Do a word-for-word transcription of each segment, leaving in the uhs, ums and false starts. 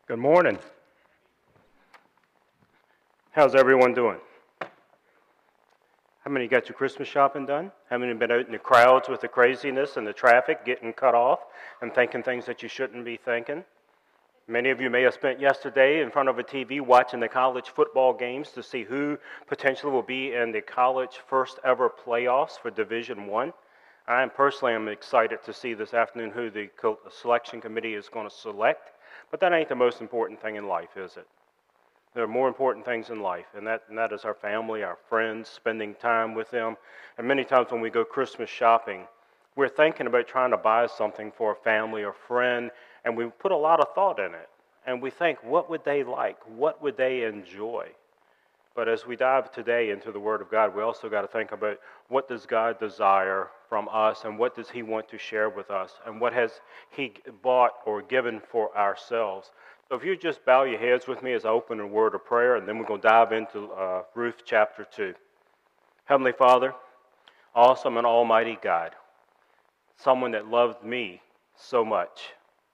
Good morning. How's everyone doing? How many got your Christmas shopping done? How many been out in the crowds with the craziness and the traffic getting cut off and thinking things that you shouldn't be thinking? Many of you may have spent yesterday in front of a T V watching the college football games to see who potentially will be in the college first ever playoffs for Division One. I am personally am excited to see this afternoon who the selection committee is going to select, but that ain't the most important thing in life, is it? There are more important things in life, and that, and that is our family, our friends, spending time with them. And many times when we go Christmas shopping, we're thinking about trying to buy something for a family or friend, and we put a lot of thought in it. And we think, what would they like? What would they enjoy? But as we dive today into the Word of God, we also got to think about what does God desire from us, and what does He want to share with us, and what has He bought or given for ourselves. So if you just bow your heads with me as I open a word of prayer, and then we're going to dive into uh, Ruth chapter two. Heavenly Father, awesome and almighty God, someone that loved me so much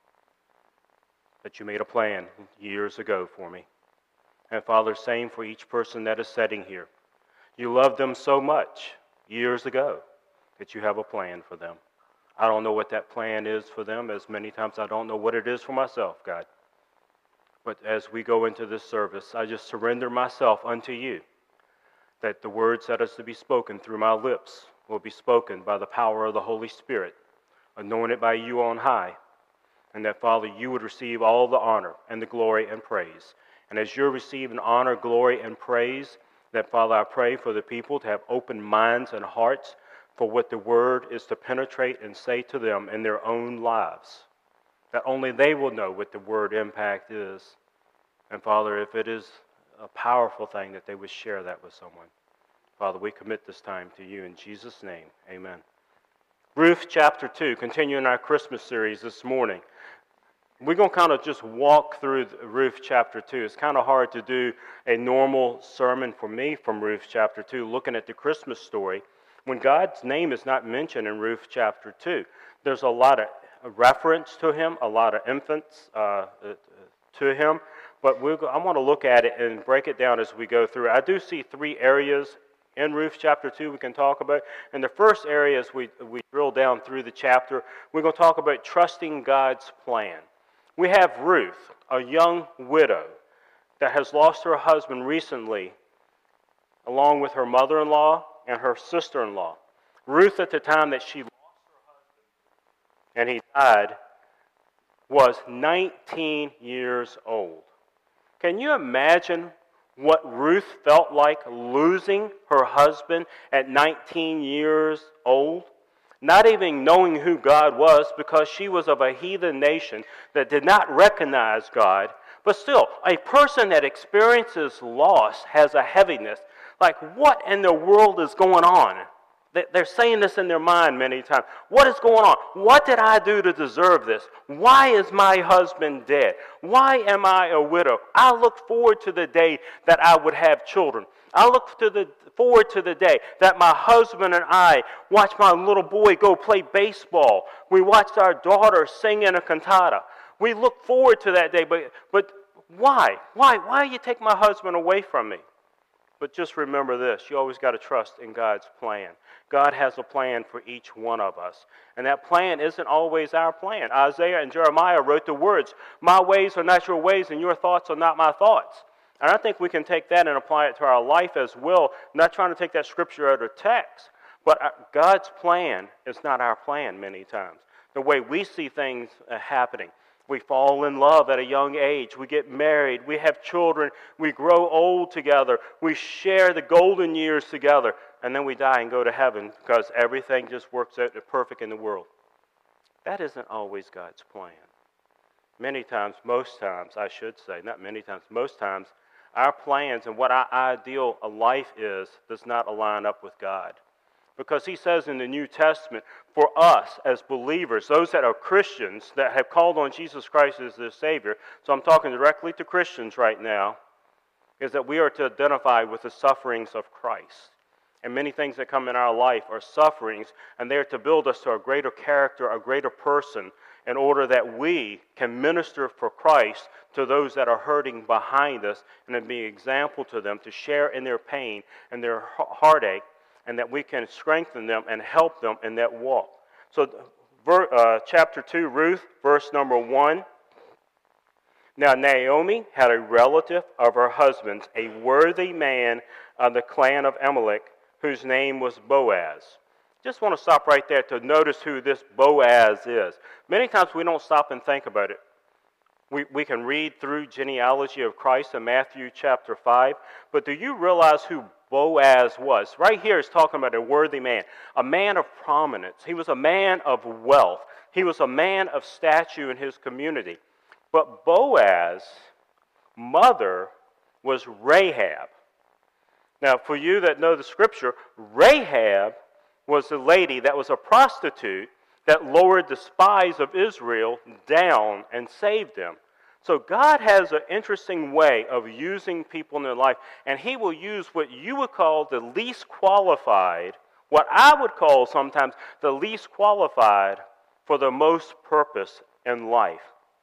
that you made a plan years ago for me. And Father, same for each person that is sitting here. You loved them so much years ago that you have a plan for them. I don't know what that plan is for them, as many times I don't know what it is for myself, God. But as we go into this service, I just surrender myself unto you, that the words that is to be spoken through my lips will be spoken by the power of the Holy Spirit, anointed by you on high, and that, Father, you would receive all the honor and the glory and praise. And as you're receiving honor, glory, and praise, that, Father, I pray for the people to have open minds and hearts for what the word is to penetrate and say to them in their own lives, that only they will know what the word impact is. And Father, if it is a powerful thing, that they would share that with someone. Father, we commit this time to you in Jesus' name. Amen. Ruth chapter two, continuing our Christmas series this morning. We're going to kind of just walk through Ruth chapter two. It's kind of hard to do a normal sermon for me from Ruth chapter two, looking at the Christmas story, when God's name is not mentioned in Ruth chapter two. There's a lot of reference to him, a lot of infants uh, to him, but we're go- I want to look at it and break it down as we go through. I do see three areas in Ruth chapter two we can talk about. And the first area, as we, we drill down through the chapter, we're going to talk about trusting God's plan. We have Ruth, a young widow that has lost her husband recently, along with her mother-in-law and her sister-in-law. Ruth, at the time that she and he died, was nineteen years old. Can you imagine what Ruth felt like losing her husband at nineteen years old? Not even knowing who God was, because she was of a heathen nation that did not recognize God. But still, a person that experiences loss has a heaviness. Like, what in the world is going on? They're saying this in their mind many times. What is going on? What did I do to deserve this? Why is my husband dead? Why am I a widow? I look forward to the day that I would have children. I look to the, forward to the day that my husband and I watch my little boy go play baseball. We watched our daughter sing in a cantata. We look forward to that day, but, but why? Why? Why you take my husband away from me? But just remember this, you always got to trust in God's plan. God has a plan for each one of us. And that plan isn't always our plan. Isaiah and Jeremiah wrote the words, my ways are not your ways and your thoughts are not my thoughts. And I think we can take that and apply it to our life as well, not trying to take that scripture out of text. But God's plan is not our plan many times. The way we see things happening. We fall in love at a young age. We get married. We have children. We grow old together. We share the golden years together. And then we die and go to heaven because everything just works out perfect in the world. That isn't always God's plan. Many times, most times, I should say, not many times, most times, our plans and what our ideal of life is does not align up with God. Because he says in the New Testament, for us as believers, those that are Christians, that have called on Jesus Christ as their Savior, so I'm talking directly to Christians right now, is that we are to identify with the sufferings of Christ. And many things that come in our life are sufferings, and they are to build us to a greater character, a greater person, in order that we can minister for Christ to those that are hurting behind us and to be an example to them, to share in their pain and their heartache, and that we can strengthen them and help them in that walk. So uh, chapter two, Ruth, verse number one. Now Naomi had a relative of her husband's, a worthy man of the clan of Amalek, whose name was Boaz. Just want to stop right there to notice who this Boaz is. Many times we don't stop and think about it. We, we can read through genealogy of Christ in Matthew chapter five, but do you realize who Boaz was? Right here is talking about a worthy man, a man of prominence. He was a man of wealth. He was a man of stature in his community. But Boaz's mother was Rahab. Now, for you that know the scripture, Rahab was the lady that was a prostitute that lowered the spies of Israel down and saved them. So God has an interesting way of using people in their life, and he will use what you would call the least qualified, what I would call sometimes the least qualified for the most purpose in life.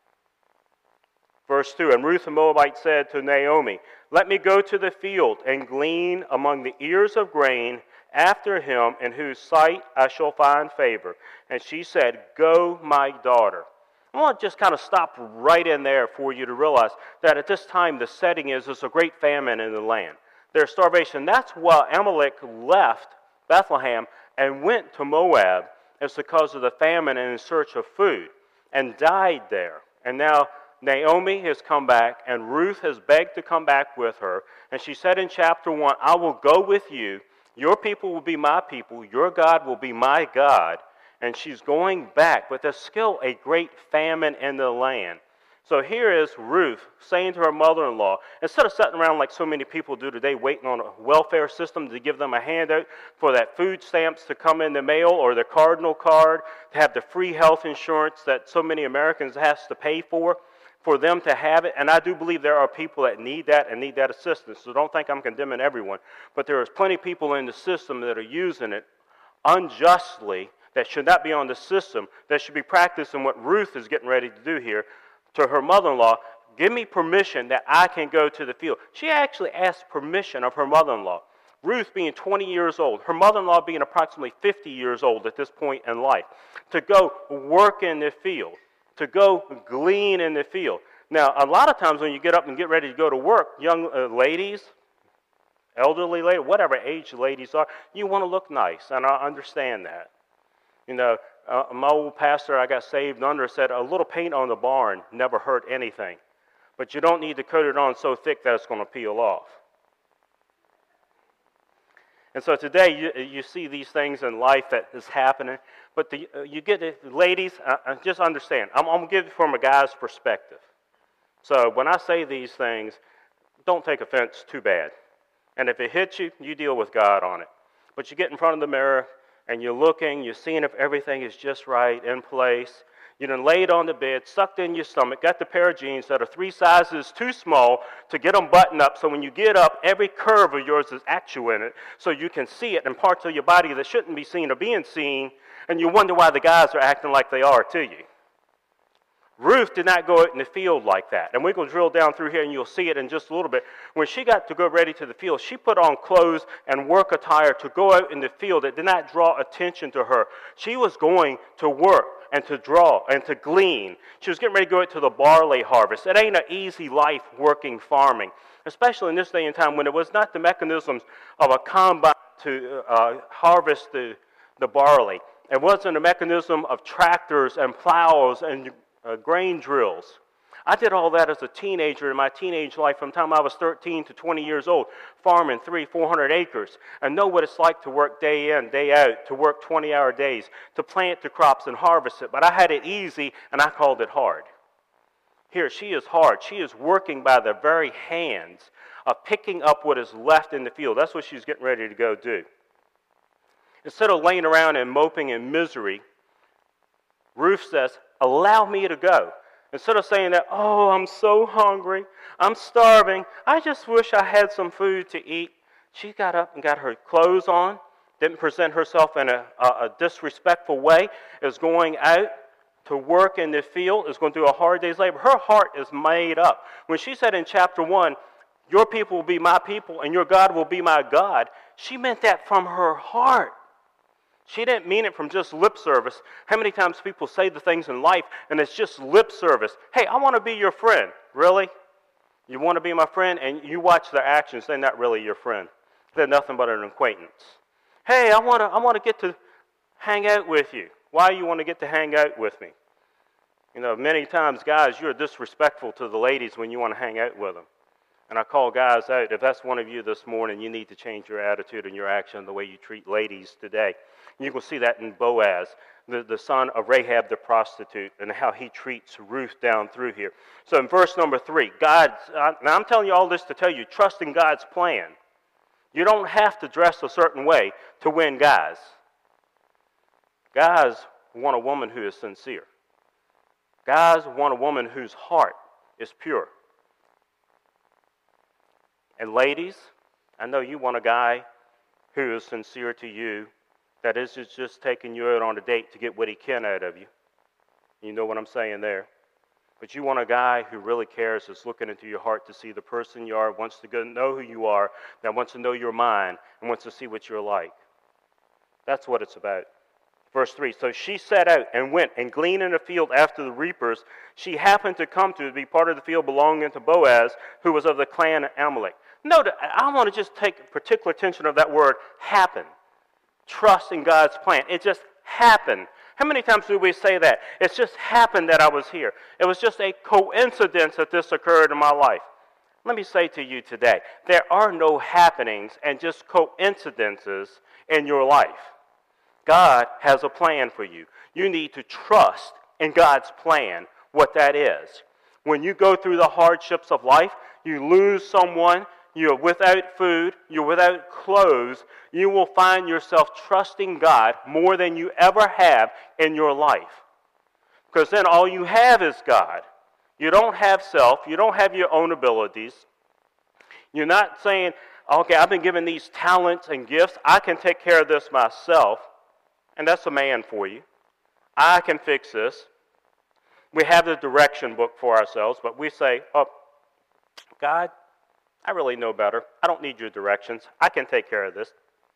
Verse two, and Ruth the Moabite said to Naomi, let me go to the field and glean among the ears of grain after him in whose sight I shall find favor. And she said, go, my daughter. I want to just kind of stop right in there for you to realize that at this time the setting is there's a great famine in the land. There's starvation. That's why Amalek left Bethlehem and went to Moab. It's because of the famine and in search of food and died there. And now Naomi has come back, and Ruth has begged to come back with her. And she said in chapter one, I will go with you. Your people will be my people. Your God will be my God. And she's going back, but there's still a great famine in the land. So here is Ruth saying to her mother-in-law, instead of sitting around like so many people do today, waiting on a welfare system to give them a handout for that food stamps to come in the mail or the Cardinal card, to have the free health insurance that so many Americans has to pay for, for them to have it. And I do believe there are people that need that and need that assistance. So don't think I'm condemning everyone. But there is plenty of people in the system that are using it unjustly, that should not be on the system, that should be practicing what Ruth is getting ready to do here to her mother-in-law. Give me permission that I can go to the field. She actually asked permission of her mother-in-law. Ruth being twenty years old, her mother-in-law being approximately fifty years old at this point in life, to go work in the field, to go glean in the field. Now, a lot of times when you get up and get ready to go to work, young uh, ladies, elderly ladies, whatever age ladies are, you want to look nice, and I understand that. You know, uh, my old pastor I got saved under said, a little paint on the barn never hurt anything. But you don't need to coat it on so thick that it's going to peel off. And so today you, you see these things in life that is happening. But the, uh, you get it, ladies, uh, just understand, I'm, I'm going to give it from a guy's perspective. So when I say these things, don't take offense too bad. And if it hits you, you deal with God on it. But you get in front of the mirror, and you're looking, you're seeing if everything is just right, in place. You done laid on the bed, sucked in your stomach, got the pair of jeans that are three sizes too small to get them buttoned up, so when you get up, every curve of yours is actuated, so you can see it in parts of your body that shouldn't be seen are being seen, and you wonder why the guys are acting like they are to you. Ruth did not go out in the field like that. And we're going to drill down through here and you'll see it in just a little bit. When she got to go ready to the field, she put on clothes and work attire to go out in the field that did not draw attention to her. She was going to work and to draw and to glean. She was getting ready to go out to the barley harvest. It ain't an easy life working farming, especially in this day and time when it was not the mechanisms of a combine to uh, harvest the, the barley. It wasn't a mechanism of tractors and plows and Uh, grain drills. I did all that as a teenager in my teenage life from the time I was thirteen to twenty years old, farming three, four hundred acres, and know what it's like to work day in, day out, to work twenty-hour days, to plant the crops and harvest it. But I had it easy, and I called it hard. Here, she is hard. She is working by the very hands of picking up what is left in the field. That's what she's getting ready to go do. Instead of laying around and moping in misery, Ruth says, allow me to go. Instead of saying that, oh, I'm so hungry, I'm starving, I just wish I had some food to eat. She got up and got her clothes on, didn't present herself in a, a, a disrespectful way, is going out to work in the field, is going to do a hard day's labor. Her heart is made up. When she said in chapter one, your people will be my people and your God will be my God, she meant that from her heart. She didn't mean it from just lip service. How many times people say the things in life and it's just lip service? Hey, I want to be your friend. Really? You want to be my friend? And you watch their actions, they're not really your friend. They're nothing but an acquaintance. Hey, I want to I want to get to hang out with you. Why do you want to get to hang out with me? You know, many times, guys, you're disrespectful to the ladies when you want to hang out with them. And I call guys out, if that's one of you this morning, you need to change your attitude and your action, the way you treat ladies today. You can see that in Boaz, the, the son of Rahab the prostitute, and how he treats Ruth down through here. So in verse number three, God, now I'm telling you all this to tell you, trust in God's plan. You don't have to dress a certain way to win guys. Guys want a woman who is sincere. Guys want a woman whose heart is pure. And ladies, I know you want a guy who is sincere to you, that isn't just taking you out on a date to get what he can out of you. You know what I'm saying there. But you want a guy who really cares, is looking into your heart to see the person you are, wants to go know who you are, that wants to know your mind, and wants to see what you're like. That's what it's about. Verse three, so she set out and went and gleaned in the field after the reapers. She happened to come to be part of the field belonging to Boaz, who was of the clan of Amalek. Note, I want to just take particular attention of that word, happen. Trust in God's plan. It just happened. How many times do we say that? It's just happened that I was here. It was just a coincidence that this occurred in my life. Let me say to you today, there are no happenings and just coincidences in your life. God has a plan for you. You need to trust in God's plan, what that is. When you go through the hardships of life, you lose someone, you're without food, you're without clothes, you will find yourself trusting God more than you ever have in your life. Because then all you have is God. You don't have self, you don't have your own abilities. You're not saying, okay, I've been given these talents and gifts, I can take care of this myself. And that's a man for you. I can fix this. We have the direction book for ourselves, but we say, oh, God, I really know better. I don't need your directions. I can take care of this.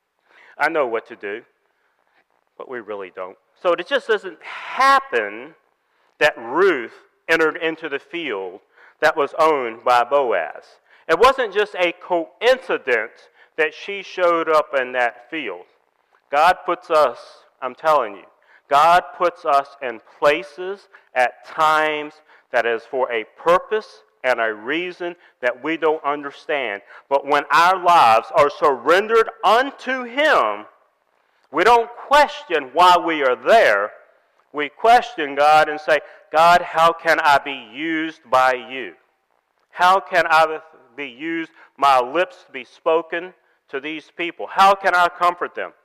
I know what to do. But we really don't. So it just doesn't happen that Ruth entered into the field that was owned by Boaz. It wasn't just a coincidence that she showed up in that field. God puts us, I'm telling you, God puts us in places at times that is for a purpose and a reason that we don't understand. But when our lives are surrendered unto Him, we don't question why we are there. We question God and say, God, how can I be used by you? How can I be used, my lips to be spoken to these people? How can I comfort them?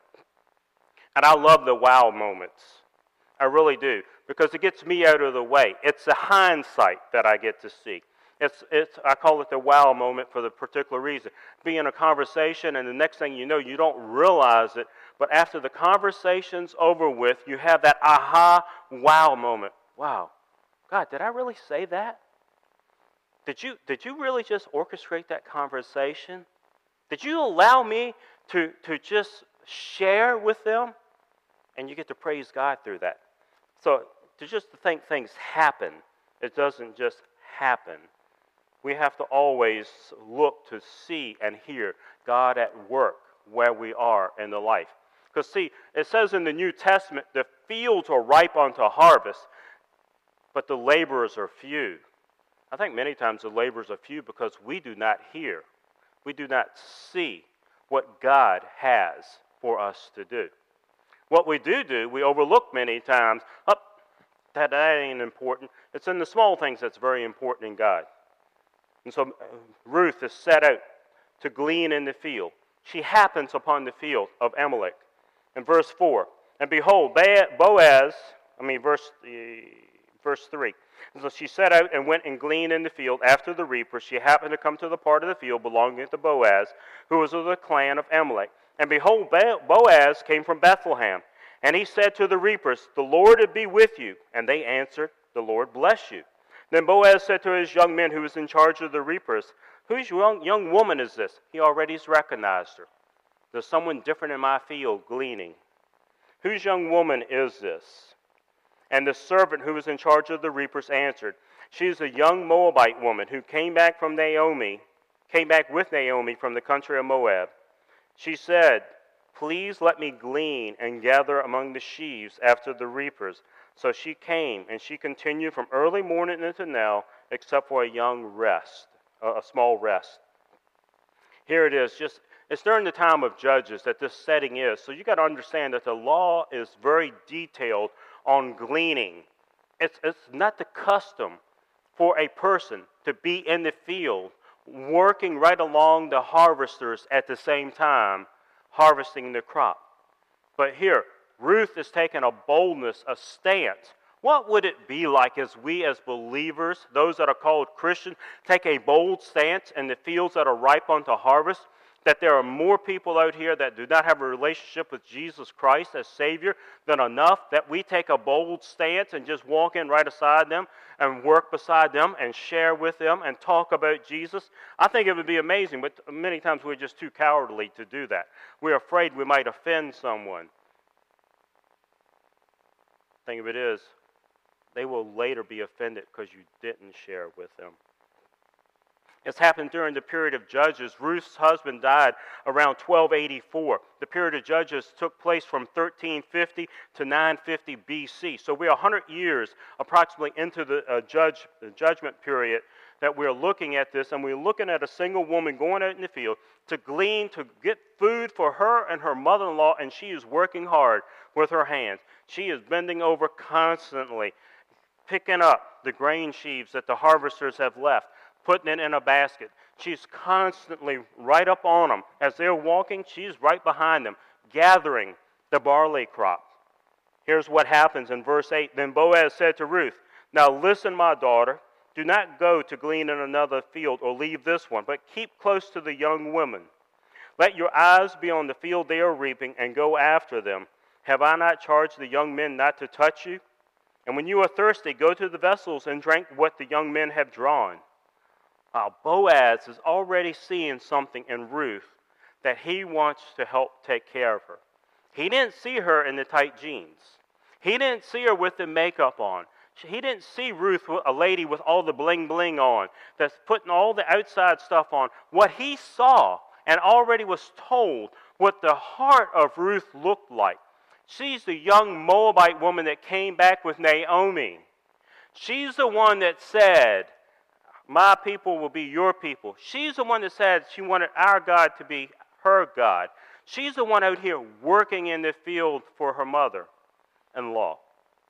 And I love the wow moments. I really do. Because it gets me out of the way. It's the hindsight that I get to see. It's, it's, I call it the wow moment for the particular reason. Be in a conversation, and the next thing you know, you don't realize it. But after the conversation's over with, you have that aha wow moment. Wow. God, did I really say that? Did you, did you really just orchestrate that conversation? Did you allow me to, to just share with them? And you get to praise God through that. So to just to think things happen, it doesn't just happen. We have to always look to see and hear God at work where we are in the life. Because see, it says in the New Testament, the fields are ripe unto harvest, but the laborers are few. I think many times the laborers are few because we do not hear. We do not see what God has for us to do. What we do do, we overlook many times, oh, that, that ain't important. It's in the small things that's very important in God. And so uh, Ruth is set out to glean in the field. She happens upon the field of Amalek. In verse four, and behold, Boaz, I mean verse, uh, verse three. And so she set out and went and gleaned in the field after the reapers. She happened to come to the part of the field belonging to Boaz, who was of the clan of Amalek. And behold, Boaz came from Bethlehem, And he said to the reapers, the Lord be with you. And they answered, the Lord bless you. Then Boaz said to his young men who was in charge of the reapers, whose young, young woman is this? He already has recognized her. There's someone different in my field gleaning. Whose young woman is this? And the servant who was in charge of the reapers answered, she is a young Moabite woman who came back from Naomi, came back with Naomi from the country of Moab. She said, please let me glean and gather among the sheaves after the reapers. So she came, and she continued from early morning into now, except for a young rest, a small rest. Here it is, just it's during the time of Judges that this setting is. So you got to understand that the law is very detailed on gleaning. It's, it's not the custom for a person to be in the field working right along the harvesters at the same time, harvesting the crop. But here, Ruth is taking a boldness, a stance. What would it be like as we as believers, those that are called Christians, take a bold stance in the fields that are ripe unto harvest? That there are more people out here that do not have a relationship with Jesus Christ as Savior than enough that we take a bold stance and just walk in right beside them and work beside them and share with them and talk about Jesus. I think it would be amazing, but many times we're just too cowardly to do that. We're afraid we might offend someone. The thing of it is, they will later be offended because you didn't share with them. It's happened during the period of Judges. Ruth's husband died around twelve eighty-four. The period of Judges took place from thirteen fifty to nine fifty B C. So we're one hundred years approximately into the, uh, judge, the judgment period that we're looking at this, and we're looking at a single woman going out in the field to glean, to get food for her and her mother-in-law, and she is working hard with her hands. She is bending over constantly, picking up the grain sheaves that the harvesters have left, putting it in a basket. She's constantly right up on them. As they're walking, she's right behind them, gathering the barley crop. Here's what happens in verse eight. Then Boaz said to Ruth, now listen, my daughter, do not go to glean in another field or leave this one, but keep close to the young women. Let your eyes be on the field they are reaping and go after them. Have I not charged the young men not to touch you? And when you are thirsty, go to the vessels and drink what the young men have drawn. Uh, Boaz is already seeing something in Ruth that he wants to help take care of her. He didn't see her in the tight jeans. He didn't see her with the makeup on. He didn't see Ruth, a lady with all the bling bling on, that's putting all the outside stuff on. What he saw and already was told what the heart of Ruth looked like. She's the young Moabite woman that came back with Naomi. She's the one that said, my people will be your people. She's the one that said she wanted our God to be her God. She's the one out here working in the field for her mother-in-law.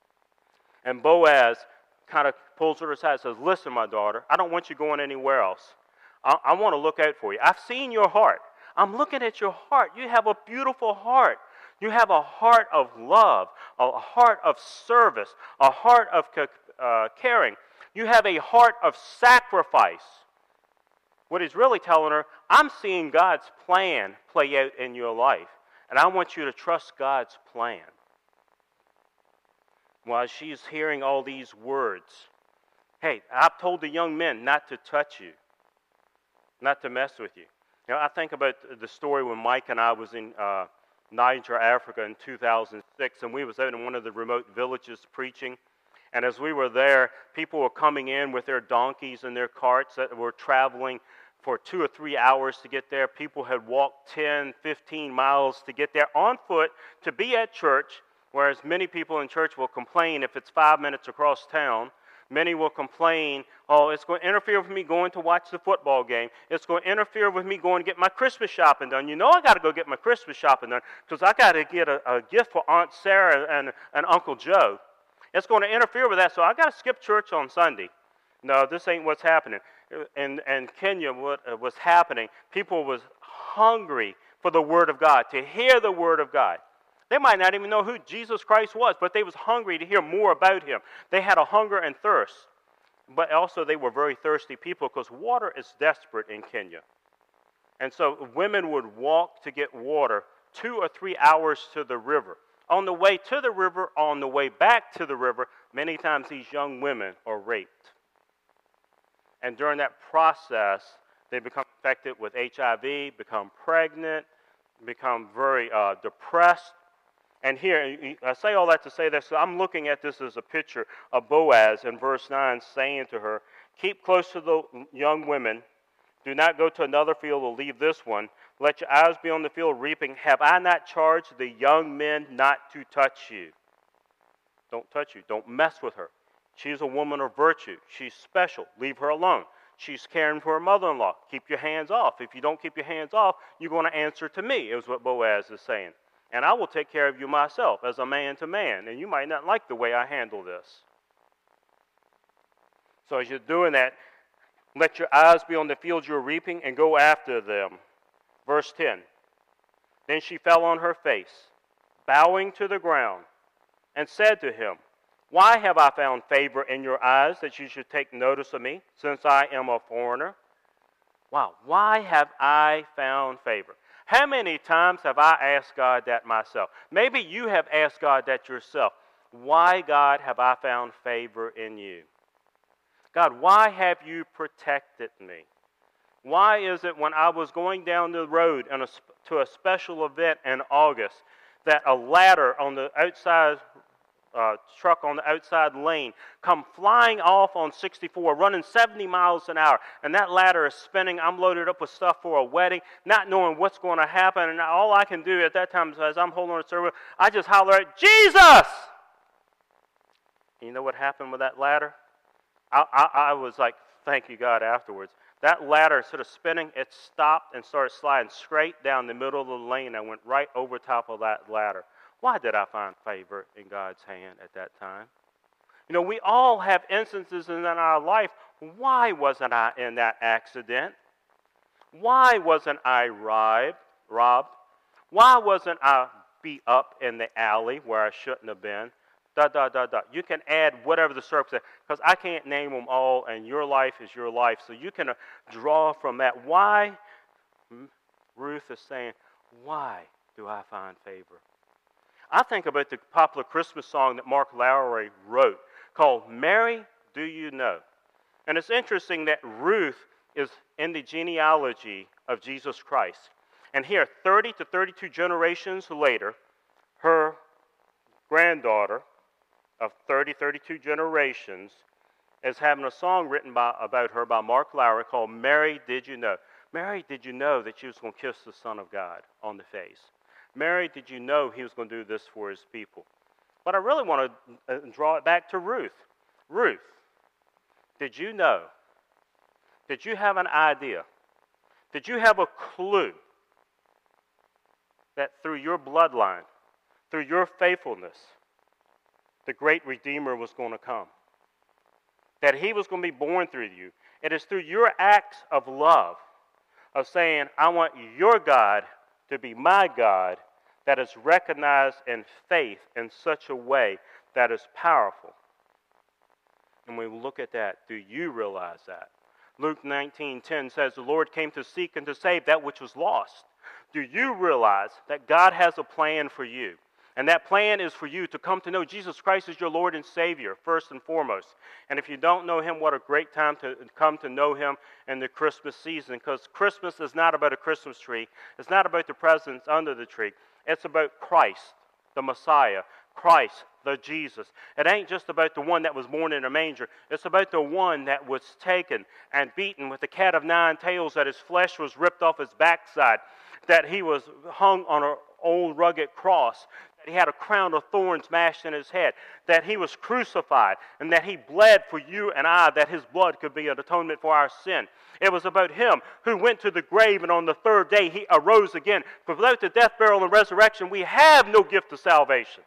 And Boaz kind of pulls her aside and says, listen, my daughter, I don't want you going anywhere else. I, I want to look out for you. I've seen your heart. I'm looking at your heart. You have a beautiful heart. You have a heart of love, a heart of service, a heart of uh, caring. You have a heart of sacrifice. What he's really telling her, I'm seeing God's plan play out in your life, and I want you to trust God's plan. While she's hearing all these words, hey, I've told the young men not to touch you, not to mess with you. You know, I think about the story when Mike and I was in uh, Niger, Africa in two thousand six, and we was out in one of the remote villages preaching. And as we were there, people were coming in with their donkeys and their carts that were traveling for two or three hours to get there. People had walked ten, fifteen miles to get there on foot to be at church, whereas many people in church will complain if it's five minutes across town. Many will complain, oh, it's going to interfere with me going to watch the football game. It's going to interfere with me going to get my Christmas shopping done. You know I got to go get my Christmas shopping done because I got to get a, a gift for Aunt Sarah and, and Uncle Joe. It's going to interfere with that, so I got to skip church on Sunday. No, this ain't what's happening. In, in Kenya, what was happening, people was hungry for the Word of God, to hear the Word of God. They might not even know who Jesus Christ was, but they was hungry to hear more about Him. They had a hunger and thirst. But also they were very thirsty people because water is desperate in Kenya. And so women would walk to get water two or three hours to the river. On the way to the river, on the way back to the river, many times these young women are raped. And during that process, they become infected with H I V, become pregnant, become very uh, depressed. And here, I say all that to say this, so I'm looking at this as a picture of Boaz in verse nine saying to her, keep close to the young women. Do not go to another field or leave this one. Let your eyes be on the field reaping. Have I not charged the young men not to touch you? Don't touch you. Don't mess with her. She's a woman of virtue. She's special. Leave her alone. She's caring for her mother-in-law. Keep your hands off. If you don't keep your hands off, you're going to answer to me, is what Boaz is saying. And I will take care of you myself as a man to man. And you might not like the way I handle this. So as you're doing that, let your eyes be on the fields you're reaping and go after them. Verse ten. Then she fell on her face, bowing to the ground, and said to him, why have I found favor in your eyes that you should take notice of me, since I am a foreigner? Wow, why have I found favor? How many times have I asked God that myself? Maybe you have asked God that yourself. Why, God, have I found favor in you? God, why have you protected me? Why is it when I was going down the road in a, to a special event in August that a ladder on the outside uh, truck on the outside lane come flying off on sixty-four, running seventy miles an hour, and that ladder is spinning. I'm loaded up with stuff for a wedding, not knowing what's going to happen, and all I can do at that time as I'm holding on to server, I just holler at Jesus! You know what happened with that ladder? I, I, I was like, thank you, God, afterwards. That ladder, instead of spinning, it stopped and started sliding straight down the middle of the lane. I went right over top of that ladder. Why did I find favor in God's hand at that time? You know, we all have instances in our life. Why wasn't I in that accident? Why wasn't I robbed? robbed? Why wasn't I beat up in the alley where I shouldn't have been? Da, da, da, da. You can add whatever the circumstance, because I can't name them all, and your life is your life. So you can uh, draw from that. Why? Ruth is saying, why do I find favor? I think about the popular Christmas song that Mark Lowry wrote called Mary, Do You Know? And it's interesting that Ruth is in the genealogy of Jesus Christ. And here, thirty to thirty-two generations later, her granddaughter of thirty, thirty-two generations is having a song written by, about her by Mark Lowry called Mary, Did You Know? Mary, did you know that she was going to kiss the Son of God on the face? Mary, did you know he was going to do this for his people? But I really want to draw it back to Ruth. Ruth, did you know? Did you have an idea? Did you have a clue that through your bloodline, through your faithfulness, the great Redeemer was going to come? That he was going to be born through you. It is through your acts of love, of saying, I want your God to be my God, that is recognized in faith in such a way that is powerful. And when we look at that, do you realize that? Luke nineteen ten says, the Lord came to seek and to save that which was lost. Do you realize that God has a plan for you? And that plan is for you to come to know Jesus Christ as your Lord and Savior, first and foremost. And if you don't know him, what a great time to come to know him in the Christmas season. Because Christmas is not about a Christmas tree. It's not about the presents under the tree. It's about Christ, the Messiah. Christ, the Jesus. It ain't just about the one that was born in a manger. It's about the one that was taken and beaten with the cat of nine tails, that his flesh was ripped off his backside, that he was hung on an old rugged cross, that he had a crown of thorns mashed in his head, that he was crucified, and that he bled for you and I, that his blood could be an atonement for our sin. It was about him who went to the grave, and on the third day he arose again. For without the death, burial, and resurrection, we have no gift of salvation.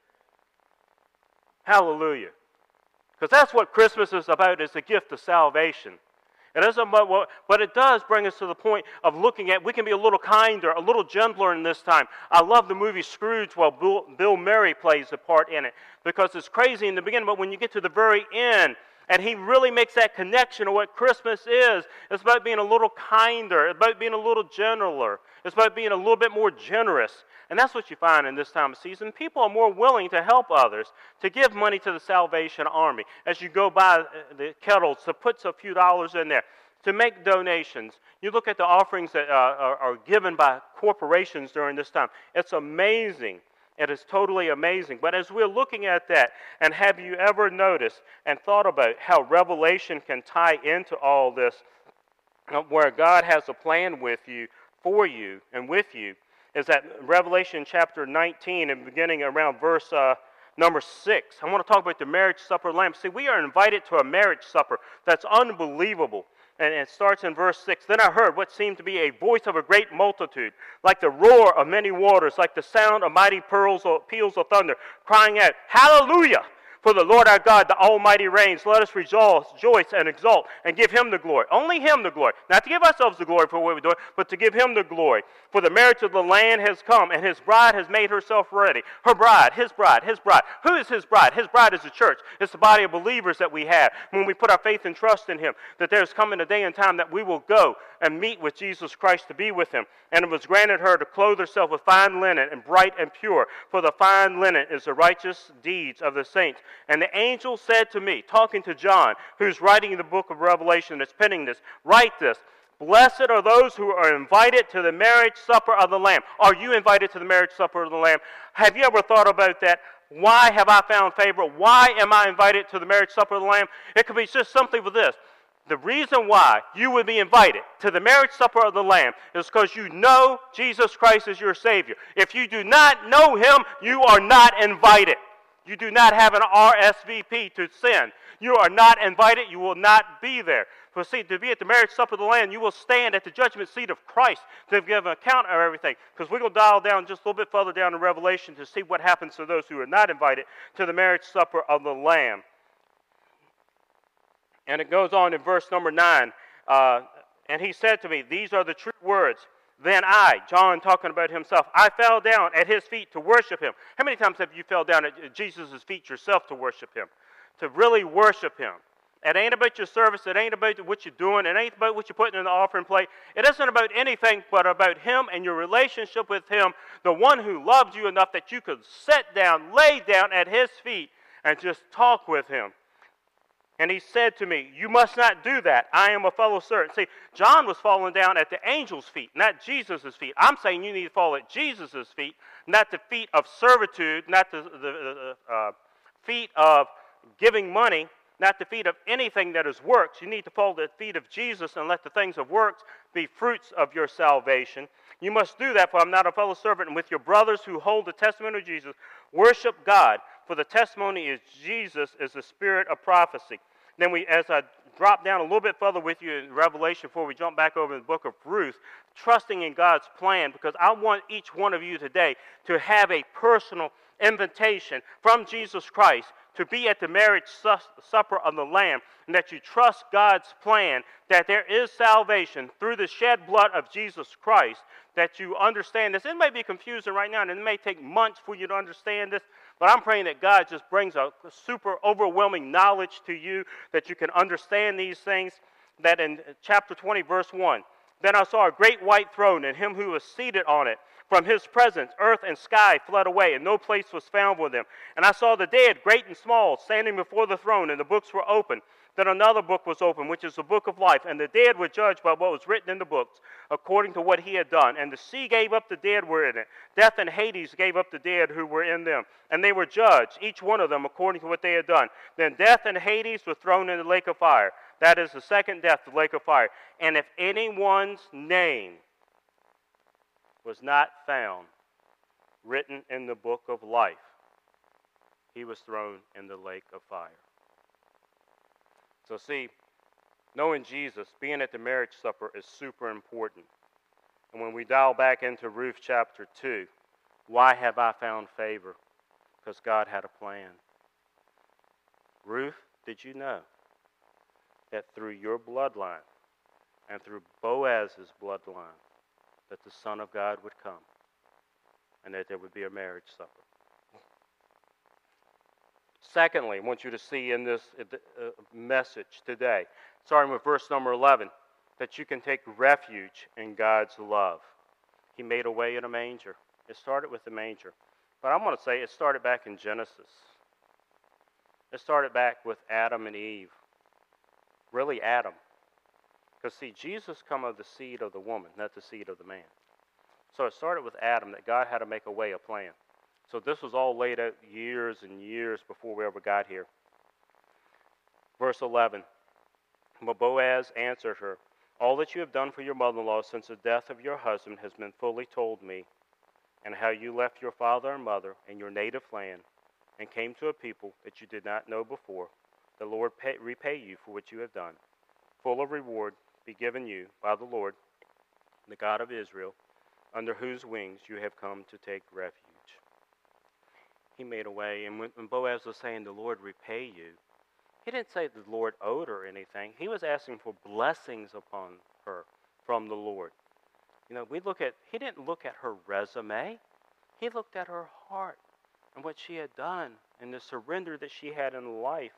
Hallelujah. Because that's what Christmas is about, is the gift of salvation. It isn't about what, but it does bring us to the point of looking at, we can be a little kinder, a little gentler in this time. I love the movie Scrooge while Bill, Bill Murray plays a part in it, because it's crazy in the beginning, but when you get to the very end, And he really makes that connection of what Christmas is. It's about being a little kinder. It's about being a little gentler. It's about being a little bit more generous. And that's what you find in this time of season. People are more willing to help others, to give money to the Salvation Army. As you go by the kettles, to put a few dollars in there, to make donations. You look at the offerings that uh, are, are given by corporations during this time. It's amazing. It is totally amazing. But as we're looking at that, and have you ever noticed and thought about how Revelation can tie into all this, where God has a plan with you, for you, and with you, is that Revelation chapter nineteen, and beginning around verse uh, number six. I want to talk about the marriage supper of the Lamb. See, we are invited to a marriage supper that's unbelievable. And it starts in verse six. Then I heard what seemed to be a voice of a great multitude, like the roar of many waters, like the sound of mighty pearls or peals of thunder, crying out, Hallelujah! For the Lord our God, the Almighty reigns. Let us rejoice, rejoice and exult and give Him the glory. Only Him the glory. Not to give ourselves the glory for what we're doing, but to give Him the glory. For the marriage of the Lamb has come, and His bride has made herself ready. Her bride, His bride, His bride. Who is His bride? His bride is the church. It's the body of believers that we have when we put our faith and trust in Him, that there's coming a day and time that we will go and meet with Jesus Christ to be with Him. And it was granted her to clothe herself with fine linen and bright and pure, for the fine linen is the righteous deeds of the saints. And the angel said to me, talking to John, who's writing the book of Revelation, that's penning this, write this, blessed are those who are invited to the marriage supper of the Lamb. Are you invited to the marriage supper of the Lamb? Have you ever thought about that? Why have I found favor? Why am I invited to the marriage supper of the Lamb? It could be just something with this. The reason why you would be invited to the marriage supper of the Lamb is because you know Jesus Christ is your Savior. If you do not know Him, you are not invited. You do not have an R S V P to send. You are not invited. You will not be there. For see, to be at the marriage supper of the Lamb, you will stand at the judgment seat of Christ to give an account of everything. Because we're going to dial down just a little bit further down in Revelation to see what happens to those who are not invited to the marriage supper of the Lamb. And it goes on in verse number nine. Uh, and he said to me, these are the true words. Then I, John talking about himself, I fell down at His feet to worship Him. How many times have you fell down at Jesus' feet yourself to worship Him? To really worship Him. It ain't about your service. It ain't about what you're doing. It ain't about what you're putting in the offering plate. It isn't about anything but about Him and your relationship with Him, the one who loved you enough that you could sit down, lay down at His feet, and just talk with Him. And he said to me, you must not do that. I am a fellow servant. See, John was falling down at the angel's feet, not Jesus' feet. I'm saying you need to fall at Jesus' feet, not the feet of servitude, not the, the, the uh, feet of giving money, not the feet of anything that is works. You need to fall at the feet of Jesus and let the things of works be fruits of your salvation. You must do that, for I'm not a fellow servant. And with your brothers who hold the testimony of Jesus, worship God, for the testimony is Jesus is the spirit of prophecy. Then we, as I drop down a little bit further with you in Revelation before we jump back over to the book of Ruth, trusting in God's plan, because I want each one of you today to have a personal invitation from Jesus Christ to be at the marriage su- supper of the Lamb, and that you trust God's plan, that there is salvation through the shed blood of Jesus Christ, that you understand this. It may be confusing right now, and it may take months for you to understand this, but I'm praying that God just brings a super overwhelming knowledge to you, that you can understand these things, that in chapter twenty, verse one, then I saw a great white throne, and Him who was seated on it. From His presence, earth and sky fled away, and no place was found for them. And I saw the dead, great and small, standing before the throne, and the books were open. Then another book was opened, which is the book of life. And the dead were judged by what was written in the books, according to what he had done. And the sea gave up the dead who were in it. Death and Hades gave up the dead who were in them. And they were judged, each one of them, according to what they had done. Then death and Hades were thrown in the lake of fire. That is the second death, the lake of fire. And if anyone's name was not found written in the book of life, he was thrown in the lake of fire. So see, knowing Jesus, being at the marriage supper is super important. And when we dial back into Ruth chapter two, why have I found favor? Because God had a plan. Ruth, did you know that through your bloodline and through Boaz's bloodline, that the Son of God would come and that there would be a marriage supper? Secondly, I want you to see in this uh, message today, starting with verse number eleven, that you can take refuge in God's love. He made a way in a manger. It started with the manger. But I'm going to say it started back in Genesis. It started back with Adam and Eve. Really Adam. Because see, Jesus come of the seed of the woman, not the seed of the man. So it started with Adam, that God had to make a way, a plan. So this was all laid out years and years before we ever got here. Verse eleven. But Boaz answered her, all that you have done for your mother-in-law since the death of your husband has been fully told me, and how you left your father and mother and your native land and came to a people that you did not know before. The Lord pay, repay you for what you have done. Full of reward be given you by the Lord, the God of Israel, under whose wings you have come to take refuge. He made a way, and when, when Boaz was saying the Lord repay you, he didn't say the Lord owed her anything. He was asking for blessings upon her from the Lord. You know, we look at, he didn't look at her resume. He looked at her heart and what she had done and the surrender that she had in life.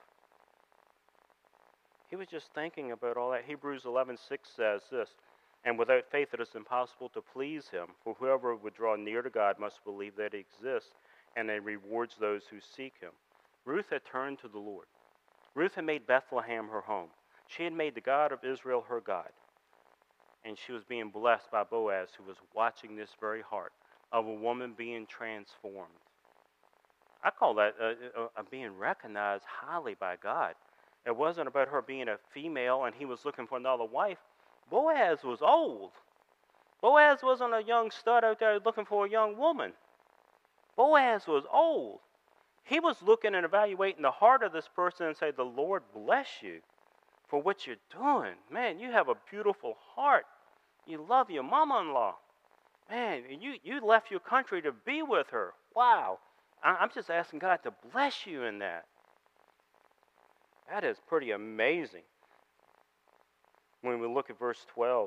He was just thinking about all that. Hebrews eleven six says this, and without faith it is impossible to please him, for whoever would draw near to God must believe that he exists, and he rewards those who seek him. Ruth had turned to the Lord. Ruth had made Bethlehem her home. She had made the God of Israel her God. And she was being blessed by Boaz, who was watching this very heart of a woman being transformed. I call that uh, uh, being recognized highly by God. It wasn't about her being a female and he was looking for another wife. Boaz was old. Boaz wasn't a young stud out there looking for a young woman. Boaz was old. He was looking and evaluating the heart of this person and say, the Lord bless you for what you're doing. Man, you have a beautiful heart. You love your mama-in-law. Man, you, you left your country to be with her. Wow. I, I'm just asking God to bless you in that. That is pretty amazing. When we look at verse twelve,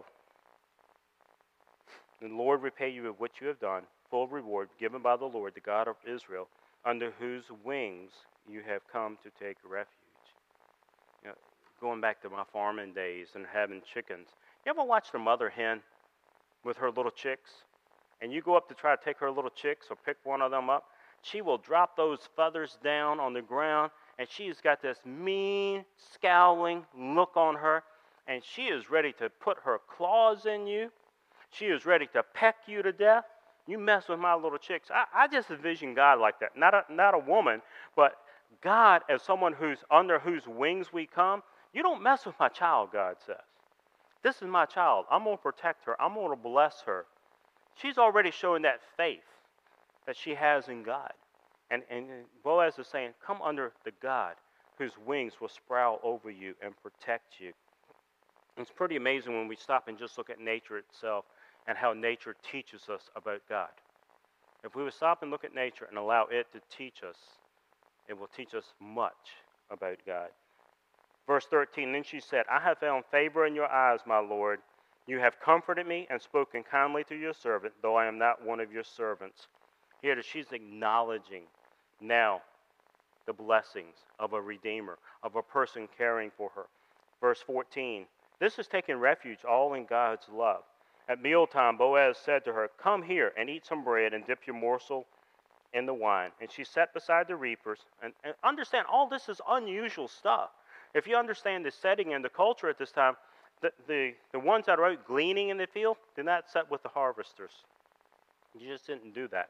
the Lord repay you of what you have done, full reward given by the Lord, the God of Israel, under whose wings you have come to take refuge. You know, going back to my farming days and having chickens, you ever watch the mother hen with her little chicks? And you go up to try to take her little chicks or pick one of them up, she will drop those feathers down on the ground, and she's got this mean, scowling look on her, and she is ready to put her claws in you. She is ready to peck you to death. You mess with my little chicks. I, I just envision God like that. Not a, not a woman, but God as someone who's under whose wings we come. You don't mess with my child, God says. This is my child. I'm going to protect her. I'm going to bless her. She's already showing that faith that she has in God. And, and Boaz is saying, come under the God whose wings will sprout over you and protect you. It's pretty amazing when we stop and just look at nature itself and how nature teaches us about God. If we would stop and look at nature and allow it to teach us, it will teach us much about God. Verse thirteen, then she said, I have found favor in your eyes, my Lord. You have comforted me and spoken kindly to your servant, though I am not one of your servants. Here she's acknowledging now the blessings of a redeemer, of a person caring for her. Verse fourteen, this is taking refuge all in God's love. At mealtime, Boaz said to her, come here and eat some bread and dip your morsel in the wine. And she sat beside the reapers. And, and understand, all this is unusual stuff. If you understand the setting and the culture at this time, the, the, the ones that are out gleaning in the field did not sit with the harvesters. You just didn't do that.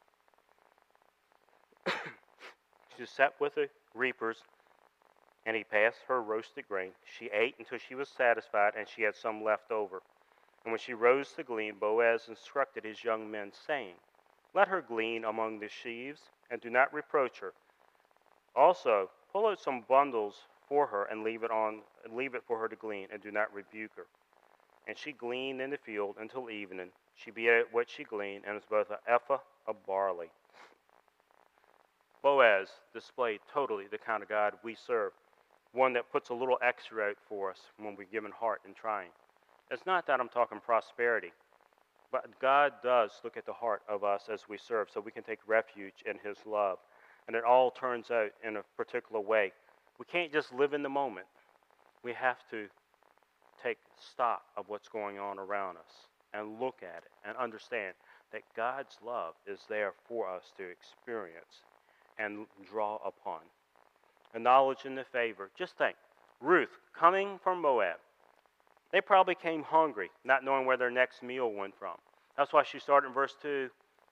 She sat with the reapers, and he passed her roasted grain. She ate until she was satisfied, and she had some left over. And when she rose to glean, Boaz instructed his young men, saying, let her glean among the sheaves, and do not reproach her. Also, pull out some bundles for her, and leave it on, leave it for her to glean, and do not rebuke her. And she gleaned in the field until evening. She beat out what she gleaned, and it was both an ephah of barley. Boaz displayed totally the kind of God we serve, one that puts a little extra out for us when we're given heart and trying. It's not that I'm talking prosperity, but God does look at the heart of us as we serve, so we can take refuge in his love. and it all turns out in a particular way. We can't just live in the moment. We have to take stock of what's going on around us and look at it and understand that God's love is there for us to experience and draw upon. The knowledge and the favor. Just think, Ruth coming from Moab. They probably came hungry, not knowing where their next meal went from. That's why she started in verse two.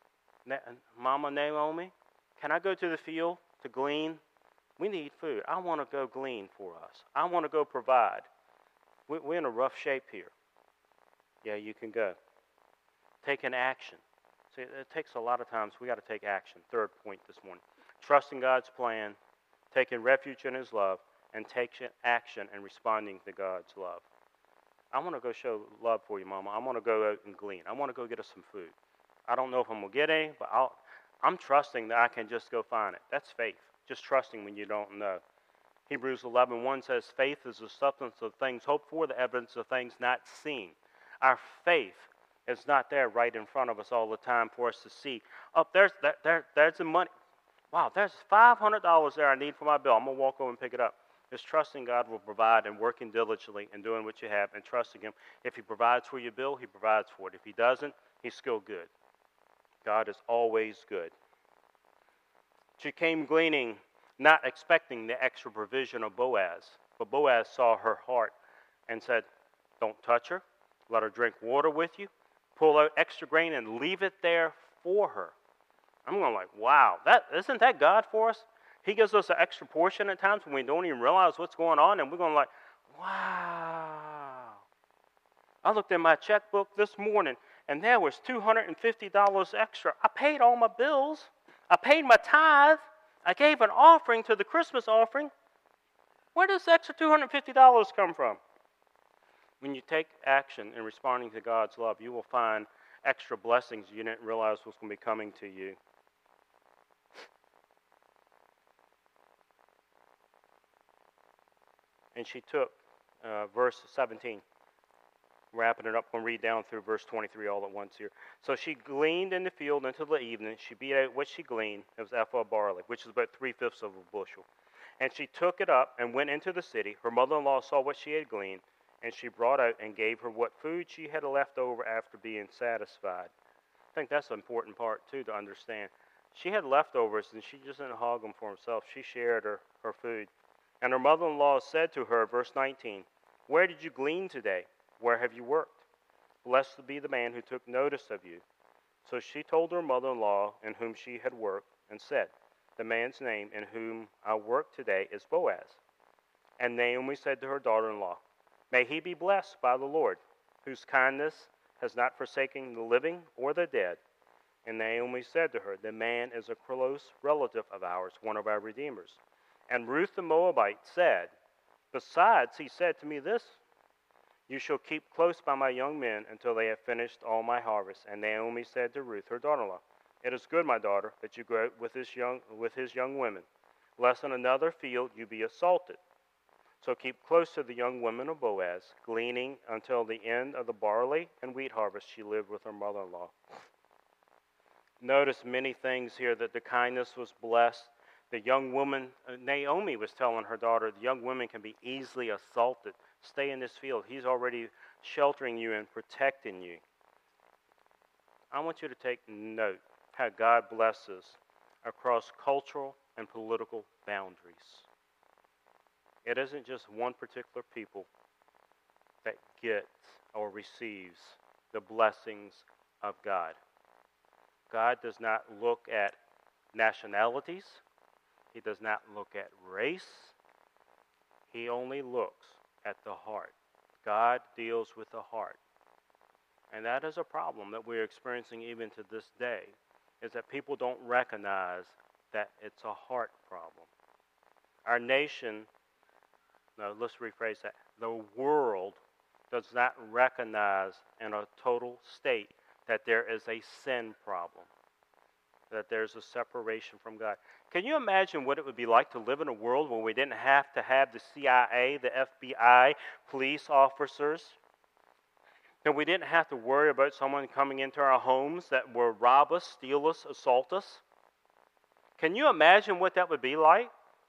Mama Naomi, can I go to the field to glean? We need food. I want to go glean for us. I want to go provide. We're in a rough shape here. Yeah, you can go. Take an action. See, it takes a lot of times. We got to take action. Third point this morning. Trusting God's plan, taking refuge in His love, and taking action and responding to God's love. I want to go show love for you, Mama. I want to go out and glean. I want to go get us some food. I don't know if I'm going to get any, but I'll, I'm trusting that I can just go find it. That's faith. Just trusting when you don't know. Hebrews eleven one says, faith is the substance of things hoped for, the evidence of things not seen. Our faith is not there right in front of us all the time for us to see. Oh, there's, there, there, there's the money. Wow, there's five hundred dollars there I need for my bill. I'm going to walk over and pick it up. It's trusting God will provide and working diligently and doing what you have and trusting Him. If He provides for your bill, He provides for it. If He doesn't, He's still good. God is always good. She came gleaning, not expecting the extra provision of Boaz. But Boaz saw her heart and said, don't touch her. Let her drink water with you. Pull out extra grain and leave it there for her. I'm going like, wow, that isn't that God for us? He gives us an extra portion at times when we don't even realize what's going on, and we're going like, wow. I looked in my checkbook this morning, and there was two hundred fifty dollars extra. I paid all my bills. I paid my tithe. I gave an offering to the Christmas offering. Where does the extra two hundred fifty dollars come from? When you take action in responding to God's love, you will find extra blessings you didn't realize was going to be coming to you. And she took uh, verse seventeen, wrapping it up. I'm going to read down through verse twenty-three all at once here. So she gleaned in the field until the evening. She beat out what she gleaned. It was ephah of barley, which is about three-fifths of a bushel. And she took it up and went into the city. Her mother-in-law saw what she had gleaned, and she brought out and gave her what food she had left over after being satisfied. I think that's an important part, too, to understand. She had leftovers, and she just didn't hog them for herself. She shared her, her food. And her mother-in-law said to her, verse nineteen, where did you glean today? Where have you worked? Blessed be the man who took notice of you. So she told her mother-in-law in whom she had worked, and said, the man's name in whom I work today is Boaz. And Naomi said to her daughter-in-law, may he be blessed by the Lord, whose kindness has not forsaken the living or the dead. And Naomi said to her, the man is a close relative of ours, one of our redeemers. And Ruth the Moabite said, besides, he said to me this, you shall keep close by my young men until they have finished all my harvest. And Naomi said to Ruth, her daughter-in-law, it is good, my daughter, that you go out with his young, with his young women, lest in another field you be assaulted. So keep close to the young women of Boaz, gleaning until the end of the barley and wheat harvest. She lived with her mother-in-law. Notice many things here, that the kindness was blessed. The young woman, uh, Naomi was telling her daughter, the young women can be easily assaulted. Stay in this field. He's already sheltering you and protecting you. I want you to take note how God blesses across cultural and political boundaries. It isn't just one particular people that gets or receives the blessings of God. God does not look at nationalities. He does not look at race. He only looks at the heart. God deals with the heart. And that is a problem that we're experiencing even to this day, is that people don't recognize that it's a heart problem. Our nation, no, let's rephrase that. The world does not recognize in a total state that there is a sin problem, that there's a separation from God. Can you imagine what it would be like to live in a world where we didn't have to have the C I A, the F B I, police officers? That we didn't have to worry about someone coming into our homes that will rob us, steal us, assault us? Can you imagine what that would be like?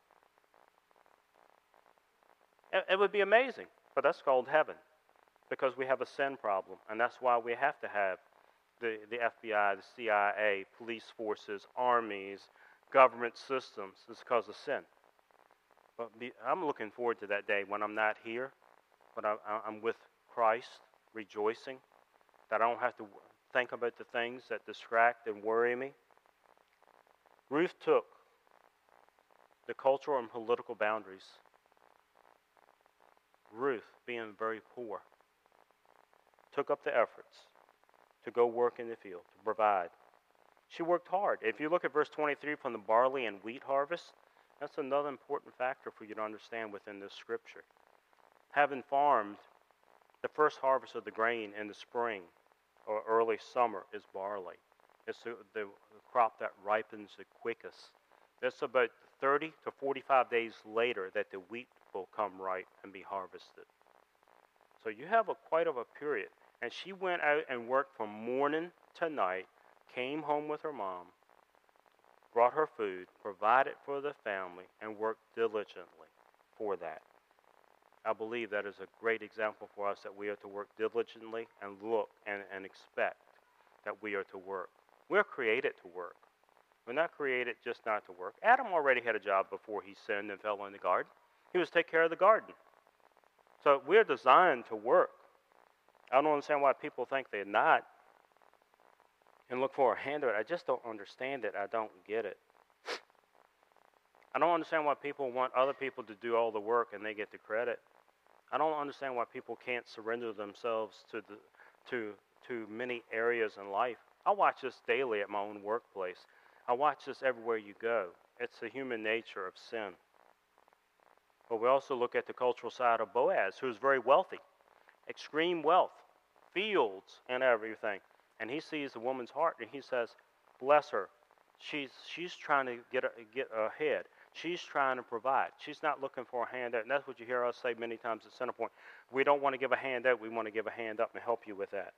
It, it would be amazing, but that's called heaven because we have a sin problem, and that's why we have to have the, the F B I, the C I A, police forces, armies, government systems. It's because of sin. But be, I'm looking forward to that day when I'm not here, but I, I'm with Christ, rejoicing, that I don't have to think about the things that distract and worry me. Ruth took the cultural and political boundaries. Ruth, being very poor, took up the efforts to go work in the field, to provide. She worked hard. If you look at verse twenty-three from the barley and wheat harvest, that's another important factor for you to understand within this scripture. Having farmed, the first harvest of the grain in the spring or early summer is barley. It's the, the crop that ripens the quickest. It's about thirty to forty-five days later that the wheat will come ripe and be harvested. So you have a quite of a period. And she went out and worked from morning to night, came home with her mom, brought her food, provided for the family, and worked diligently for that. I believe that is a great example for us that we are to work diligently and look and, and expect that we are to work. We're created to work. We're not created just not to work. Adam already had a job before he sinned and fell in the garden. He was to take care of the garden. So we're designed to work. I don't understand why people think they're not and look for a handout. I just don't understand it. I don't get it. I don't understand why people want other people to do all the work and they get the credit. I don't understand why people can't surrender themselves to the to to many areas in life. I watch this daily at my own workplace. I watch this everywhere you go. It's the human nature of sin. But we also look at the cultural side of Boaz, who is very wealthy, extreme wealth, fields and everything. And he sees the woman's heart and he says, bless her. She's she's trying to get a, get ahead. She's trying to provide. She's not looking for a handout. And that's what you hear us say many times at Centerpoint. We don't want to give a handout. We want to give a hand up and help you with that.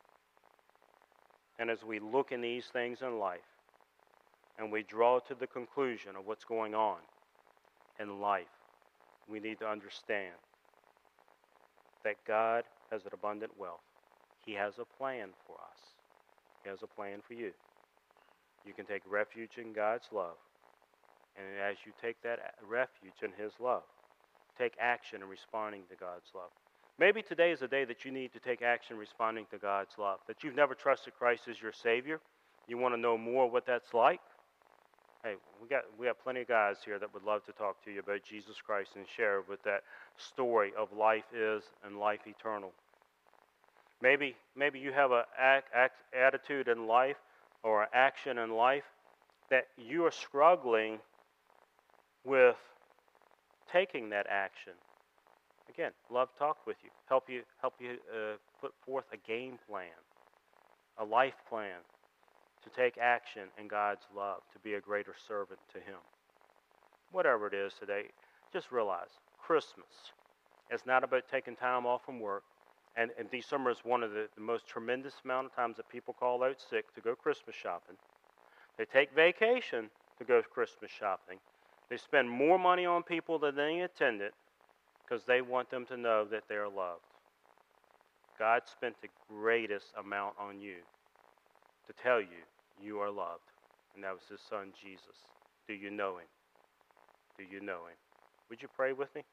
And as we look in these things in life and we draw to the conclusion of what's going on in life, we need to understand that God has an abundant wealth. He has a plan for us. He has a plan for you. You can take refuge in God's love. And as you take that refuge in His love, take action in responding to God's love. Maybe today is a day that you need to take action responding to God's love. That you've never trusted Christ as your Savior. You want to know more what that's like? Hey, we got we have plenty of guys here that would love to talk to you about Jesus Christ and share what that story of life is and life eternal. Maybe maybe you have an attitude in life or an action in life that you are struggling with taking that action. Again, love talk with you, help you help you uh, put forth a game plan, a life plan to take action in God's love, to be a greater servant to Him. Whatever it is today, just realize Christmas is not about taking time off from work. And, and December is one of the, the most tremendous amount of times that people call out sick to go Christmas shopping. They take vacation to go Christmas shopping. They spend more money on people than they intended because they want them to know that they are loved. God spent the greatest amount on you to tell you you are loved. And that was His Son, Jesus. Do you know Him? Do you know Him? Would you pray with me?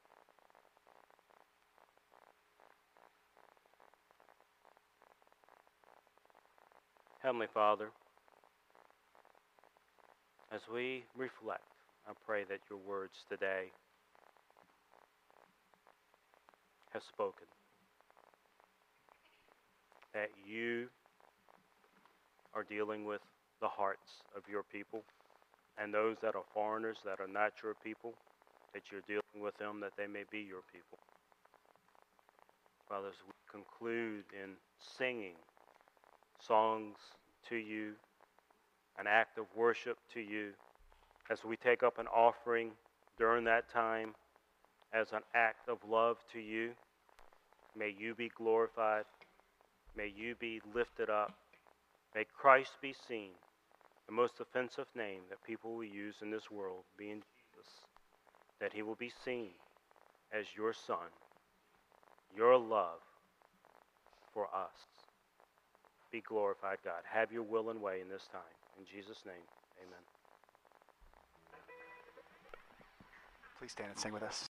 Heavenly Father, as we reflect, I pray that your words today have spoken. That you are dealing with the hearts of your people and those that are foreigners that are not your people, that you're dealing with them that they may be your people. Father, as we conclude in singing songs to you, an act of worship to you, as we take up an offering during that time as an act of love to you, may you be glorified, may you be lifted up, may Christ be seen, the most offensive name that people will use in this world, being Jesus, that he will be seen as your Son, your love for us. Be glorified, God. Have your will and way in this time. In Jesus' name, amen. Please stand and sing with us.